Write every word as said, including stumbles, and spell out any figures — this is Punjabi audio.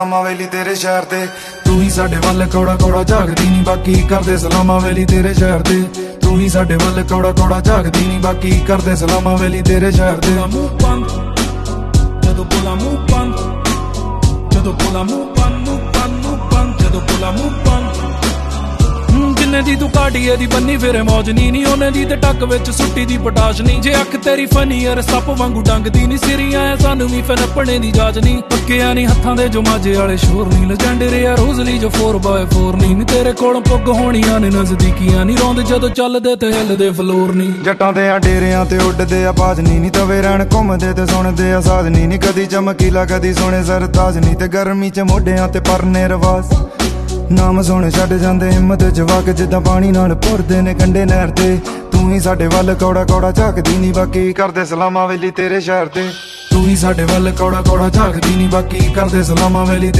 ਸਲਾਮਾਂ ਵੇਲੀ ਤੇਰੇ ਸ਼ਹਿਰ ਤੇ ਤੂੰ ਹੀ ਸਾਡੇ ਵੱਲ ਕੌੜਾ ਕੌੜਾ ਝਾਕਦੀ ਨਹੀਂ ਬਾਕੀ ਕਰਦੇ ਸਲਾਮਾਂ ਵੇਲੀ ਤੇਰੇ ਸ਼ਹਿਰ ਤੇ ਤੂੰ ਹੀ ਸਾਡੇ ਵੱਲ ਕੌੜਾ ਕੌੜਾ ਝਾਕਦੀ ਨਹੀਂ ਬਾਕੀ ਕਰਦੇ ਸਲਾਮਾਂ ਵੇਲੀ ਤੇਰੇ ਸ਼ਹਿਰ ਤੇ ਮੂੰਹ ਬੰਦ ਜਦੋਂ ਬੋਲਾ ਮੂੰਹ ਬੰਦ ਜਦੋਂ ਬੋਲਾ ਮੂੰਹ ਬੰਦ ਮੂੰਹ ਬੰਦ ਮੂੰਹ ਬੰਦ ਜਦੋਂ ਬੋਲਾ ਮੂੰਹ ਬੰਦ ਜਿੰਨੇ ਦੀ ਤੂੰ ਕਾਟੀਏ ਦੀ ਬੰਨੀ ਫਿਰੇ ਮੌਜਨੀ ਨਹੀਂ ਉਹਨੇ ਦੀ ਤੇ ਟੱਕ ਵਿੱਚ ਸੁੱਟੀ ਦੀ ਪਟਾਸ਼ ਨਹੀਂ ਜੇ ਅੱਖ ਤੇਰੀ ਫਨੀ ਯਾਰ ਸੱਪ ਵਾਂਗੂ ਡੰਗਦੀ ਨਹੀਂ ਸਿਰੀਆਂ ਐ ਸਾਨੂੰ ਵੀ ਫਿਰ ਆਪਣੇ ਦੀ ਜਾਜ ਨਹੀਂ ਪੱਕਿਆ ਨਹੀਂ ਹੱਥਾਂ ਦੇ ਜੋ ਮਾਝੇ ਵਾਲੇ ਸ਼ੋਰ ਨਹੀਂ ਲੈਜੈਂਡਰੀ ਆ ਰੋਜ਼ਲੀ ਜੋ ਫੋਰ ਬਾਏ ਫੋਰ ਨਹੀਂ ਤੇਰੇ ਕੋਲ ਪੁੱਗ ਹੋਣੀਆਂ ਨੇ ਨਜ਼ਦੀਕੀਆਂ ਨਹੀਂ ਰੋਂਦੇ ਜਦੋਂ ਚੱਲਦੇ ਤੇ ਹਿੱਲਦੇ ਫਲੋਰ ਨਹੀਂ ਜੱਟਾਂ ਦੇ ਆ ਡੇਰਿਆਂ ਤੇ ਉੱਡਦੇ ਆ ਬਾਜਨੀ ਨਹੀਂ ਤਵੇ ਰਹਿਣ ਘੁੰਮਦੇ ਤੇ ਸੁਣਦੇ ਆ ਸਾਜਨੀ ਨਹੀਂ ਕਦੀ ਚਮਕੀਲਾ ਕਦੀ ਸੋਹਣੇ ਸਰਤਾਜ ਨਹੀਂ ਤੇ ਗਰਮੀ ਚ ਮੋਢਿਆਂ ਤੇ ਪਰਨੇ ਰਵਾਸ ਨਾਮ ਸੋਹਣੇ ਛੱਡ ਜਾਂਦੇ ਹਿੰਮਤ ਜਵਾਕ ਜਿੱਦਾਂ ਪਾਣੀ ਨਾਲ ਭੁਰਦੇ ਨੇ ਕੰਡੇ ਨਹਿਰ ਤੇ ਤੂੰ ਹੀ ਸਾਡੇ ਵੱਲ ਕੌੜਾ ਕੌੜਾ ਝਾਕਦੀ ਨਹੀਂ ਬਾਕੀ ਕਰਦੇ ਸਲਾਮਾਂ ਵੇਲੀ ਤੇਰੇ ਸ਼ਹਿਰ ਤੇ ਤੂੰ ਹੀ ਸਾਡੇ ਵੱਲ ਕੌੜਾ ਕੌੜਾ ਝਾਕਦੀ ਨਹੀਂ ਬਾਕੀ ਕਰਦੇ ਸਲਾਮਾਂ ਵੇਲੀ